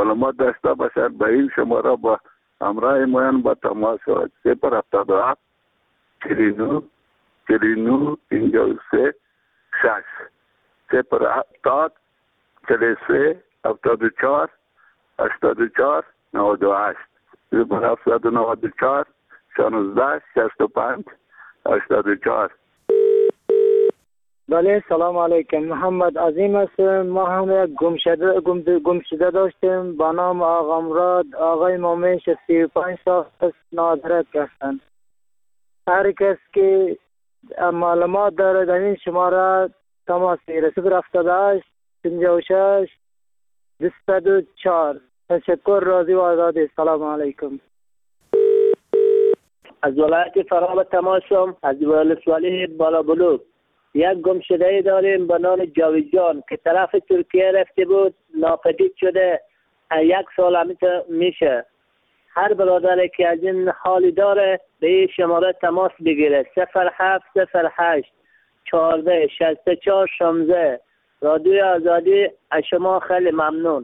معلومات داشته باشد به این شماره با همراه مایان با تماس شود. 077 49 49 53 6 070 43 74 84 98 074 16 65 84. بله سلام علیکم. محمد عظیم است. ما هم یک گمشده داشتیم با نام آقا مراد. آقای مومن 35 سال است، نادرک هستند. هر کس که معلومات داره در این شماره تماس بگیره. 078 56 204. تشکر. راضی و آزادی. سلام علیکم. از ولایت فرا تماسم از ولسوالی بالا بلوک یک گمشده داریم به نام جاویدجان که طرف ترکیه رفته بود، ناپدید شده. 1 سال همیشه میشه. هر برادری که از این حالی داره به این شماره تماس بگیره. 0708 14 64 16. رادیو آزادی. از شما خیلی ممنون.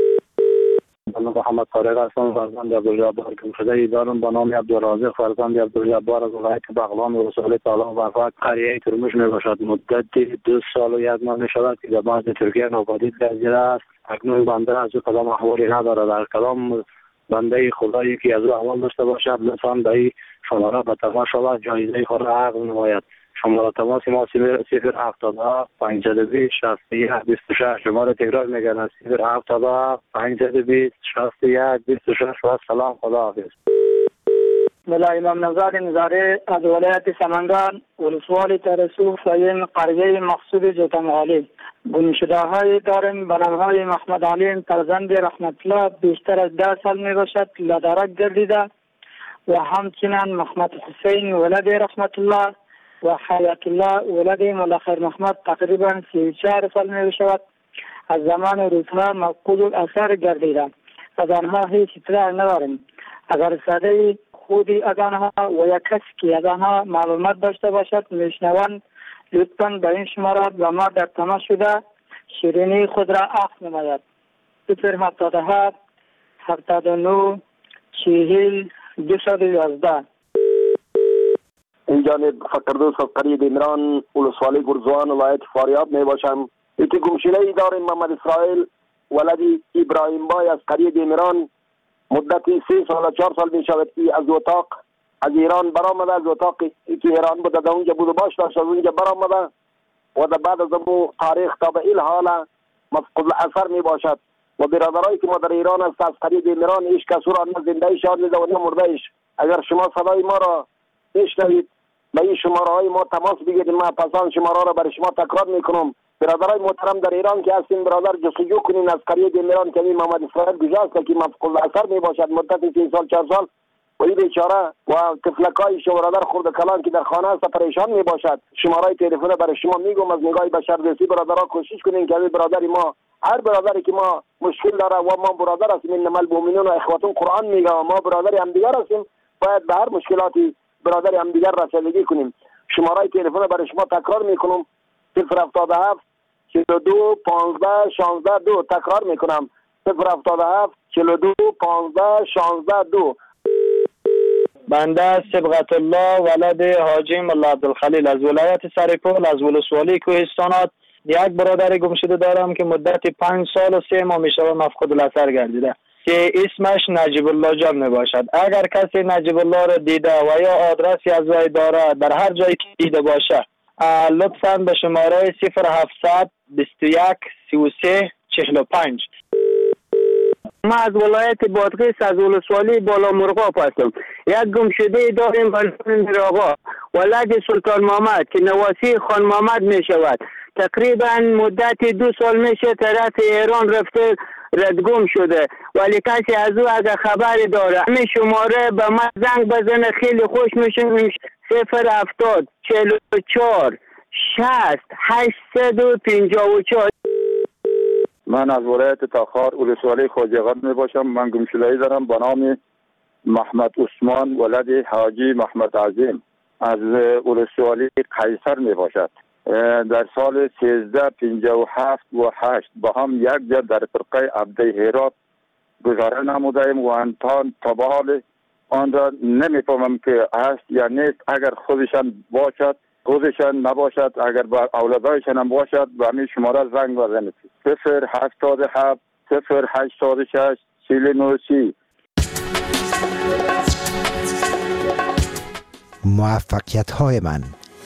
محمد طارق هستم، فرزند عبدالجبار. گمشده دارم به نام عبدالرازق فرزند عبدالجبار از ولایت بغلان و رسول تعالی و فقط قریه ترمش می باشد. مدت 2 سال و 1 ماه می شود که در بعض ترکیه ناپدید گردیده است. اکنون بنده از او کدام احوالی نداره. در کدام بنده خدایی که از او احوال داشته باشد لطفاً به این شماره به تماس شود، جایزه خود را عقد نماید. شماره تماس ما 070 520 61 26. شماره تکرار میگردم 070 520 61 26. و سلام. خدا حافظ. ملا امام نزار نزاره از ولایت سمنگان ولسوالی ترسو فاین قریه مقصود جوتمغالی. گمشده های داریم به نام های محمد علی فرزند رحمت الله. بیشتر از 10 سال می باشد لدرک گردیده. و همچنین محمد حسین ولد رحمت الله و حیات الله ولد مولا خیر محمد تقریبا 34 سال می شود. از زمان روزها مفقود الاثر گردیده. از آنها هیچ اطلاع نداریم. اگر ساده خودی از آنها و یک کسی که از آنها معلومات داشته باشد میشنوند لطفاً به این شماره با ما در تماس شده شیرینی خود را عقد نماید. 077 79 40 211. این جانب فقردوس از قریه دیمران ولسوالی گرزوان ولایت فاریاب می باشم. یکی گمشده ای داریم محمد اسرائیل ولدی ابراهیم بای از قریه دیمران. مدت 3 سال و 4 سال می شود که از اتاق از ایران برآمده. از اتاقی که ایران بوده در اونجا بود و باش داشت از اونجا برآمده و در بعد از اون تاریخ تا به این حال مفقود الاثر می باشد. و برادرایی که ما در ایران است از قریه دیمران هیچ کس را نه زنده شاد دیده و نه مرده ایش. اگر شما صدای ما را بشنوید به این شماره های ما تماس بگیرید. ما پسان شماره را برای شما تکرار میکنم. برادرای محترم در ایران که هستین برادر جستجو کنین از قریه دیمران که محمد اسرائیل گجاست که مفقود الاثر می باشد مدت 3 سال 4 سال و این بیچاره و طفلکای شو برادر خرد کلان که در خانه است پریشان می باشد. شماره تلفن برای شما میگم از نگاه بشردوستی برادرها کوشش کنین که برادری ما هر برادری که ما مشکل داره و ما برادر هستیم انما المؤمنون اخوة قرآن میگه ما برادر همدیگر هستیم باید به هر مشکلاتی برادر همدیگر رسیدگی کنیم. شماره تلفن برای شما تکرار میکنم 077 42 15 16 2. تکرار میکنم 077 42 15 16 2. بنده صبغت الله ولد حاجی ملا عبدالخلیل از ولایت سرپل از ولسوالی کوهستانات. یک برادر گمشده دارم که مدت 5 سال و 3 ماه میشه مفقود الاثر گردیده که اسمش نجیب الله جان می باشد. اگر کسی نجیب الله را دیده و یا آدرسی از وی داره در هر جایی که دیده باشه لطفاً به شماره 0700 21 33 45. ما از ولایت بادغیس از ولسوالی بالا مرغاب هستم. یک گمشده داریم به نام میرآقا ولد سلطان محمد که نواسی خان محمد می شود. تقریبا مدت 2 سال میشه طرف ایران رفته ردگم شده ولی کسی از او اگر خبری داره همین شماره به من زنگ بزنه خیلی خوش میشه. 070 44 60 854. من از ولایت تاخار ولسوالی خواجه‌قند می باشم. من گمشده‌ای دارم به نام محمد عثمان ولد حاجی محمد عظیم از ولسوالی قیصر می باشد. در سال 1357 و 8 با هم یک جا در فرقه عبده هرات گزاره نمودیم و تا به حال آن را نمیفهمم که هست یا نیست. اگر خودشان باشد خودشان نباشد، اگر با اولادایشان هم باشد به همین شماره زنگ بزنید 087 086 4930. موفقیت‌های من.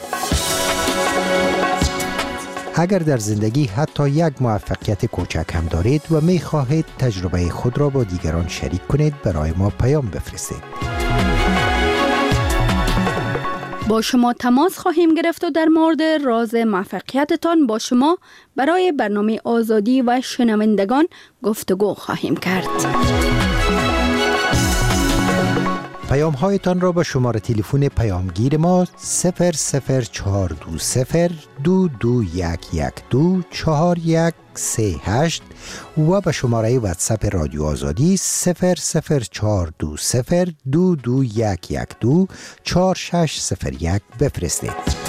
اگر در زندگی حتی یک موفقیت کوچک هم دارید و می خواهید تجربه خود را با دیگران شریک کنید، برای ما پیام بفرستید. با شما تماس خواهیم گرفت و در مورد راز موفقیتتان با شما برای برنامه آزادی و شنوندگان گفتگو خواهیم کرد. پیام هایتان را به شماره تلفن پیامگیر ما 00420 2211 4138 و به شماره واتساپ رادیو آزادی 00420 2211 4601 بفرستید.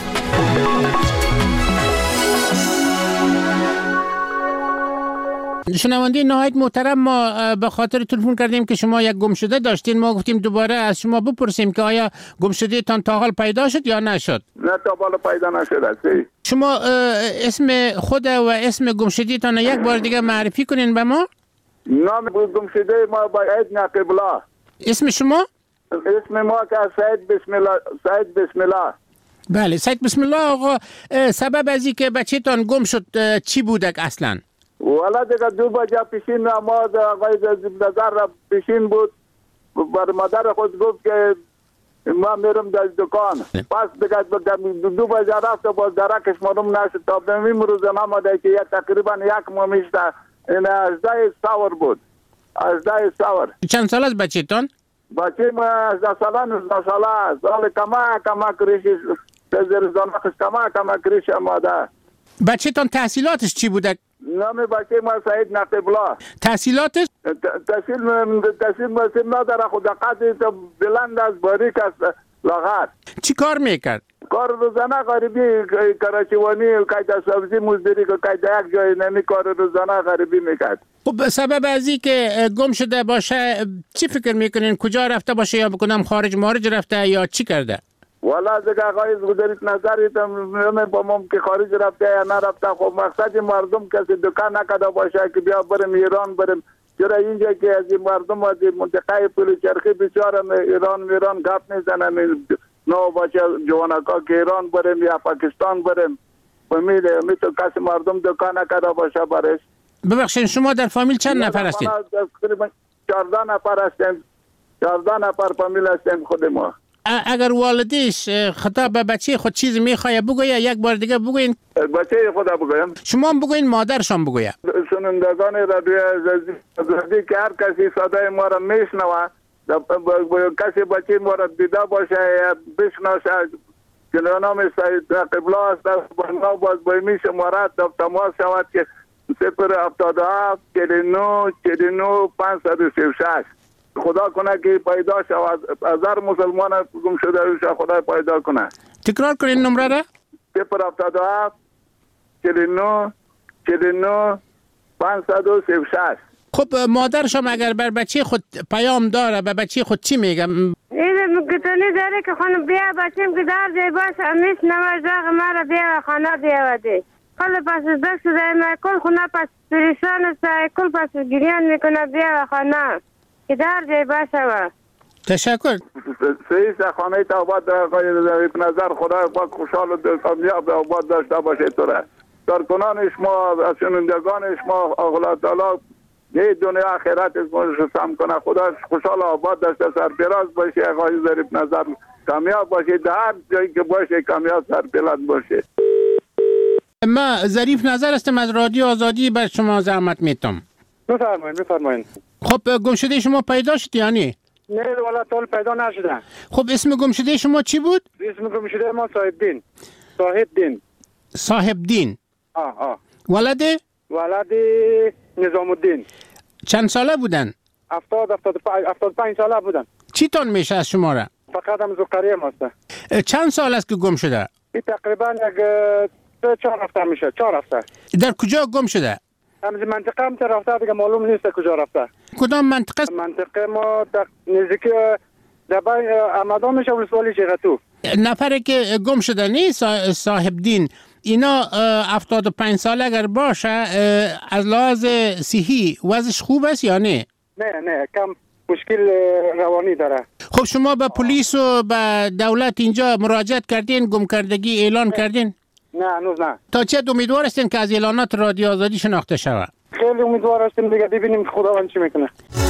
شنونده نهایت محترم، ما به خاطر تلفن کردیم که شما یک گمشده داشتین. ما گفتیم دوباره از شما بپرسیم که آیا گمشده تان تا حال پیدا شد یا نشد؟ نه، تا حال پیدا نشد. شما اسم خود و اسم گمشده تان یک بار دیگه معرفی کنین به ما. نام گمشده ما باید نقیب الله. اسم شما؟ اسم ما که سید بسم الله. سید بسم الله. بله، سید بسم الله. آقا سبب از این که بچه تان گم شد چی بودک اصلا؟ والا دیگه 2 بجه پیشین نماز آقای نظر را پیشین بود. بر مادر خود گفت که ما میرم در دکان. پس دیگه 2 بجه رفت و باز درکش معلوم نشد. تا به این روز نماده که تقریبا 1 ماه میشته. این 18 سور بود. 18 سور. چند سال است بچه تان؟ بچه ما 18 ساله 19 ساله. سال کما کریشی تزیر زنخش کما کریشی ماده. بچه تان تحصیلاتش چی بوده؟ نام بچه ما سید نقیب الله. تحصیلاتش؟ تحصیل مسیم نداره، خود قدری تا بلند از باریک است لاغر. چی کار میکرد؟ کار روزانه غریبی، کراچیوانی، قاعده سبزی مزدوری، قاعده یک جای نمی کار روزانه غریبی میکرد. خب سبب از این که گم شده باشه چی فکر میکنین؟ کجا رفته باشه یا بکنم خارج رفته یا چی کرده؟ والا دیگه آقای گذارید نظریت با مم که خارج رفته یا نرفته. خب مقصد مردم کسی دکان نکده باشه که بیا بریم ایران بریم. چرا اینجا که از این مردم از منطقه پل چرخی بیچاره ایران گپ میزنن نو باشه جوانکا که ایران بریم یا پاکستان بریم. می تو کسی مردم دکان نکده باشه برش. ببخشید شما در فامیل چند نفر هستید؟ تقریبا 14 نفر هستیم. 14 نفر فامیل هستیم خود ما. اگر والدیش خطاب به بچه خود چیز میخواه بگویه یک بار دیگه بگوین. بچه خدا بگویم. شما هم بگوین مادرشان بگویه. شنوندگان رادیو آزادی که هر کسی صدای ما را میشنوه، کسی بچه ما را دیده باشه یا بشناسه که نام سید نقیب الله است، باز بایمی شماره تماس شود که 077 49 49 536. خدا کنه که پیدا شود. از هر مسلمان گم شده روش خدا پیدا کنه. تکرار کنین نمره را. 077 49 49 536. خب مادرشم اگر بر بچه خود پیام داره به بچه خود چی میگم؟ این گتونی داره که خانم بیا بچیم که در جای باشه میش نمازاق مرا بیا خانه بیاوده. کل پس دست دایم کل خونه پس پریشان است، کل پس گریان میکنه بیا خانه که در جای باشه. تشکر. سیست خانه تا آباد به نظر خدا پاک خوشحال و کامیاب آباد داشته باشه. توره کارکنان شما، شنوندگان شما، الله تعالی یه دنیا آخرت سم کنه. خدا خوشحال آباد داشته سرپراز باشه. آقای ظریف نظر کامیاب باشه. در هر جایی که باشه کامیاب سرپراز باشه. ما ظریف نظر هستم از رادیو آزادی، بر شما زحمت میتم. بفرمایید. خب گمشده شما پیدا شد یا نه؟ نه والا طول پیدا نشده. خب اسم گمشده شما چی بود؟ اسم گمشده ما صاحب دین. ولد نظام الدین. چند ساله بودن؟ 75 ساله بودن. چی تون میشه از شما را؟ فقط هم زوکریه ماسته. چند سال است که گم شده؟ تقریبا 4 هفته میشه. 4 هفته. در کجا گم شده؟ همز منطقه هم رفته دیگه معلوم نیست کجا رفته. کدام منطقه؟ منطقه ما نزدیک دبای آمدان میشه ولسوالی چیغتو. نفری که گم شده نیست صاحب دین، اینا 75 ساله اگر باشه از لحاظ صحی وضعش خوب است یا نه؟ نه کم مشکل روانی داره. خب شما به پلیس و به دولت اینجا مراجعت کردین، گم کردگی اعلان کردین؟ نه هنوز نه. تا چه امیدوار هستین که از اعلانات رادیو آزادی شناخته شود؟ خیلی امیدوار هستیم دیگه، ببینیم خداوند چی میکنه.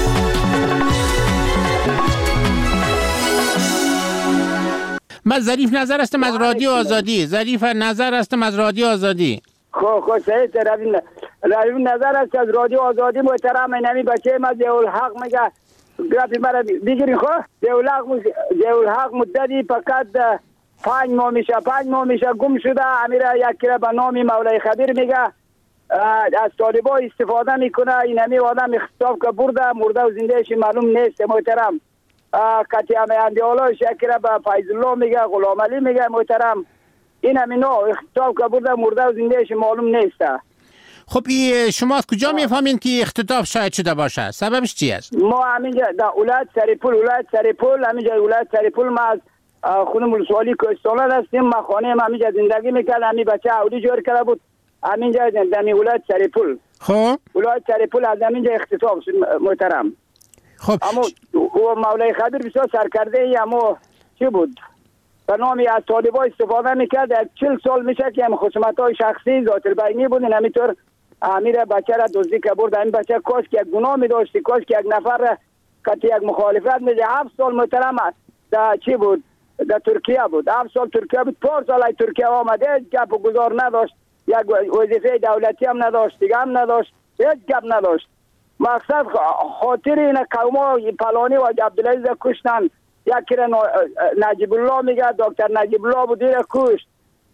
من ظریف نظر هستم از رادیو آزادی. ظریف نظر هستم از رادیو آزادی. خب صحیح روی نظر است از رادیو آزادی. محترم اینمی بچه ما ضیاءالحق میگه گرافی مرا بگیرین. خب ضیاءالحق مدتی فقط 5 ماه میشه گم شده. امیره یک کره به نام مولای خبیر میگه از طالبا استفاده میکنه. اینمی آدم اختطاف که مرده و زندهش معلوم نیست. محترم کتی امیانده اولا شکره به فیض الله میگه، غلام علی میگه. محترم این همینا اختطاف که مرده و زندهش معلوم نیست. خب شما از کجا میفهمین که اختطاف شاید شده باشه؟ سببش چی است؟ ما همینجا در ولایت سرپول همینجا ولایت سرپول ما از خونم ولسوالی کوهستان هستیم. ما خانه ما همینجا زندگی میکرد. همین بچه اولی جور کرده بود همینجا در ولایت سرپول. خب ولایت سرپول از همینجا اختطاف شد. محترم خب اما مولای خبیر بسیار سرکرده ای، اما چی بود به نامی از طالبا استفاده میکرد. 40 سال میشه که هم خصومت های شخصی ذات البینی بود. همینطور امیر بچه را دزدی که برد. این بچه کاش که یک گناه میداشتی، کاش که یک نفر کتی یک مخالفت میده. 7 سال محترم در چی بود در ترکیه بود. 7 سال ترکیه بود. 4 سال ترکیه آمده، هیچ گپ و گذار نداشت، یک وظیفه دولتی هم نداشت، دیگه هم نداشت، هیچ گپ نداشت. مقصد خاطر این قوما پلانی و عبدالعزیز کشتن. یکی را نجیب الله میگه، دکتر نجیب الله بود را کشت.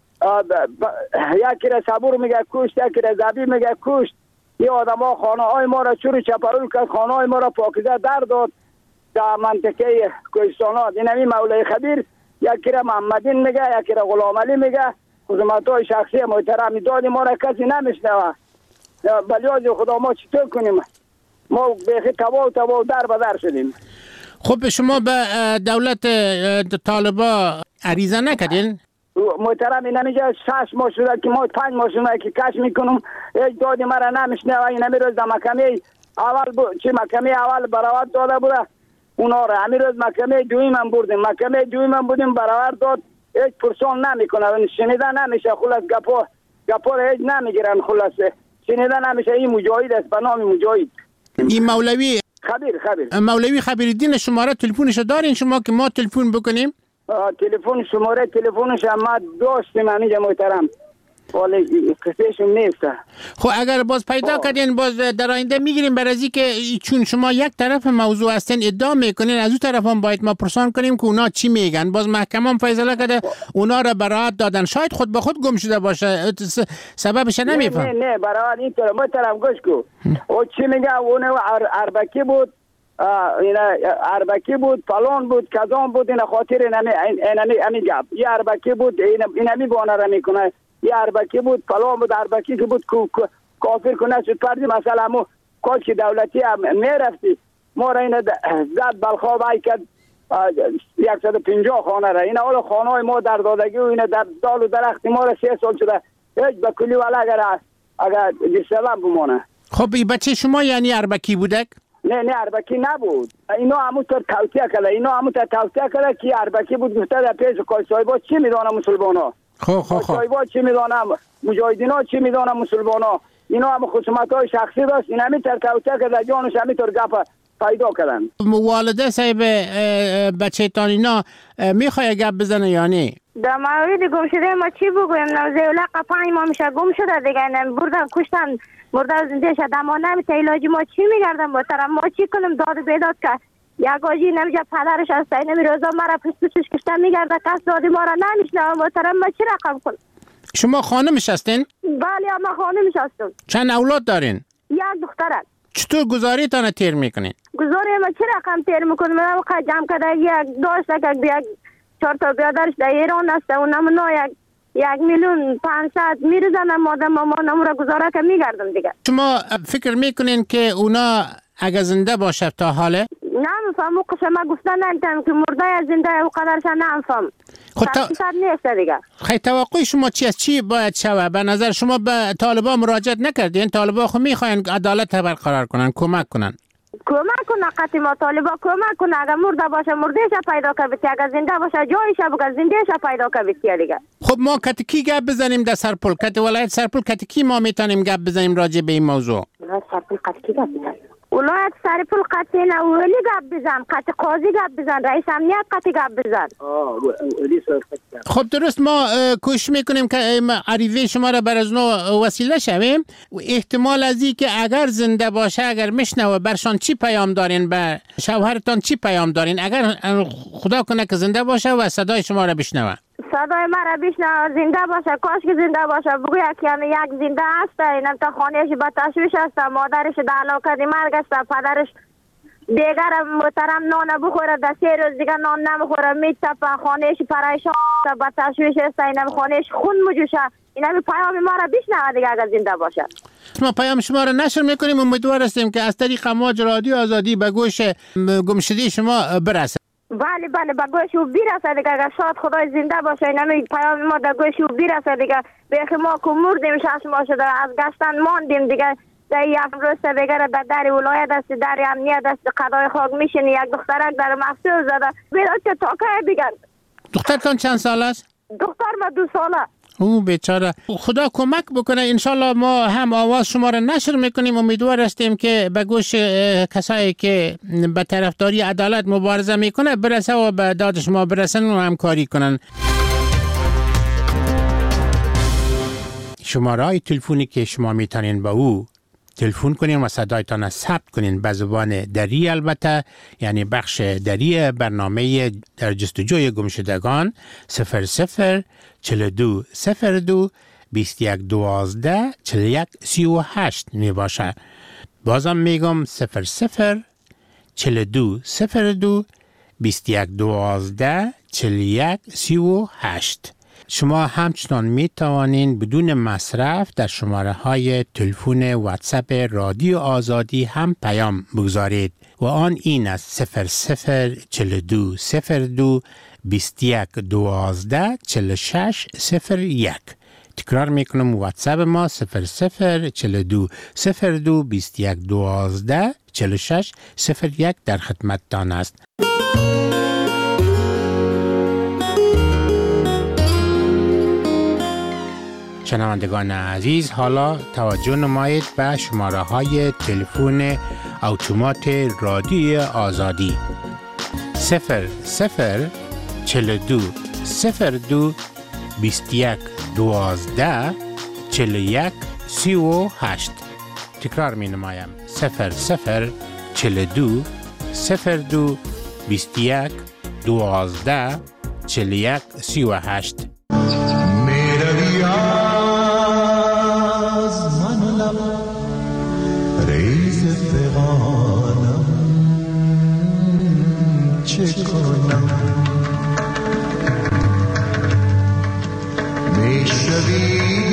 یکی را صبور میگه کشت، یکی را زبی میگه کشت. یه آدم ها خانه های ما را چور چپرول کرد، خانه های ما را پاکیزه در داد در منطقه کوهستانات. این همی مولای خبیر یکی را محمدین میگه، یکی را غلام علی میگه. خدمت های شخصی محترم داد ما را کسی نمیشنوه. بلیاز خدا ما چطور کنیم؟ ما بیخی تبا در بدر شدیم. خب شما به دولت طالبا عریضه نکردین؟ محترم این همیجا 6 ماه شده که ما 5 ماه شده که کش میکنم، هیچ دادی مرا نمیشنوه. این همی روز در محکمه اول بود، چی محکمه اول براوت داده بوده اونا را. همین روز محکمه دویم هم بودیم براوت داد. هیچ پرسان نمیکنه، شنیده نمیشه. خلاص گپا هیچ نمیگیرن. خلاص شنیده نمیشه. این مجاهد است به نام مجاهد. این مولوی خبیر مولوی خبیرالدین شماره تلفنش دارین شما که ما تلفن بکنیم؟ شماره تلفنش ما داشتیم همینجا محترم، ولی قصهشون نیست. خب اگر باز پیدا کردین باز در آینده میگیریم برای که چون شما یک طرف موضوع هستین ادعا میکنین، از اون طرف هم باید ما پرسان کنیم که اونا چی میگن. باز محکمه هم فیصله کرده اونا را براعت دادن. شاید خود به خود گم شده باشه، سببش نمیفهم. نه براعت این طرف محترم گوش کو. او چی میگه؟ اون اربکی بود، اربکی بود، فلان بود، کذان بود. این خاطر اینمی گپ. یه اربکی بود، اینمی بانه را میکنه. یه اربکی بود، فلان بود، اربکی که بود کافر کنه شد پردی. مثلا همون کاش که دولتی هم میرفتی ما را این زد بلخواب های کرد 150 خانه را. این اول خانه های ما در دادگی و این در دال و درختی ما را 3 سال شده هیچ به کلی ولی اگر دیسلام بمانه. خب این بچه شما یعنی اربکی بودک؟ نه اربکی نبود. اینا همونطور توصیه کرده که اربکی بود. گفته در پیش کاشایبا چی میدانه مسلمان ها؟ کاشایبا چی میدانه؟ مجاهدین ها چی میدانه مسلمان ها؟ اینا هم خصومت های شخصی داشت. این همینطور توصیه کرده جانش همینطور گپ پیدا کردن. والده صاحب بچه تان اینا میخواه گپ بزنه یا نه؟ در مورد گم شده ما چی بگویم؟ ضیاءالحق 5 ماه میشه گم شده دیگه. بردن کشتن مرده زنده شد. اما نمیشه علاج ما چی میگردم محترم؟ ما چی کنم؟ داد بیداد که یک آجی نمیشه پدرش هست این روزا مرا پشتش کشتن میگرده. کس دادی ما را نمیشنه محترم. ما چی رقم کنم؟ شما خانمش هستین؟ بله ما خانمش هستم. چند اولاد دارین؟ یک دختر. چطور گزاری تانه تیر میکنین؟ گزاری ما چی رقم تیر میکنم؟ من وقت جمع کرده یک داشت که یک 4 تا بیادرش در ایران هست. اونم یک 1,500,000 میرزنم مادر مامانم را گزاره که میگردم دیگه. شما فکر میکنین که اونا اگه زنده باشه تا حاله؟ نمیفهم، او شما گفتن نمیتونم که مرده یا زنده او قدرش نمیفهم. خود نیست دیگه. خیلی توقع شما چی است؟ چی باید شود؟ به نظر شما به طالبان مراجعت نکردین؟ طالبان خود میخواین عدالت برقرار کنن، کمک کنن. کمک کنه قطعی ما طالبا کمک کنه. اگر مرده باشه مردهش پیدا کنه، اگر زنده باشه جایش بگه زندهش پیدا کنه دیگه. خب ما کتکی گپ بزنیم در سرپل، کت ولایت سرپل کتکی ما میتونیم گپ بزنیم راجع به این موضوع. سرپل کتکی گپ بزنیم. ولایت سرپل قطعی نه ولی گپ بزن، قطعی قاضی گپ بزن، رئیس امنیت قطعی گپ بزن. خب درست، ما کوشش میکنیم که عریضه شما را بر از نو وسیله شویم. احتمال از این که اگر زنده باشه، اگر میشنوه، برشان چی پیام دارین؟ به شوهرتان چی پیام دارین اگر خدا کنه که زنده باشه و صدای شما را بشنوه؟ صدای مرا بشنوه، زنده باشه، کاش که زنده باشه. بگوید که یک زنده هست، اینم تا خانهش با تشویش هست، مادرش در علاقه مرگ است، پدرش دیگر محترم نان بخوره، در 3 روز دیگر نان نمیخوره، میتپه، خانهش پریشان است، با تشویش است، اینم خانهش خون مجوشه. اینم پیام ما را بشنوه دیگه اگر زنده باشه. ما پیام شما را نشر میکنیم، امیدوار هستیم که از طریق امواج رادیو آزادی به گوش گمشده شما برسه. بله به گوش او برسه دیگه. اگر شاید خدای زنده باشه اینم پیام ما در گوش او برسه دیگه. بیخی ما که مردیم 6 ماه شده از گشتن ماندیم دیگه. در یک روز دیگه در ولایت است، در امنیت است، قضای خاک میشینی، یک دخترک در محصول زده بیرد که تاکه دیگر. دخترتان چند سال است؟ دختر ما 2 ساله. او بیچاره. خدا کمک بکنه. انشالله ما هم آواز شما را نشر میکنیم. امیدوار هستیم که به گوش کسایی که به طرفداری عدالت مبارزه میکنه برسه و به داد شما برسن و همکاری کنن. شماره تلفنی که شما میتونین با او تلفن کنین و صدایتان ثبت کنین به زبان دری، البته یعنی بخش دری برنامه در جستجوی گمشدگان 00 42 02 21 12 41 38 می باشه. بازم میگم 00 42 02 21 12 41 38. شما همچنان می توانین بدون مصرف در شماره های تلفن واتساپ رادیو آزادی هم پیام بگذارید و آن این است 00 42 02 21 12 46 01. تکرار میکنم واتساپ ما 00 42 02 21 12 46 01 در خدمت تان است. شنوندگان عزیز، حالا توجه نمایید به شماره های تلفن اتومات رادیو آزادی 00 42 02 21 12 41 38. تکرار می نمایم 00 42 02 21 12 41 38. چه کنم میشوی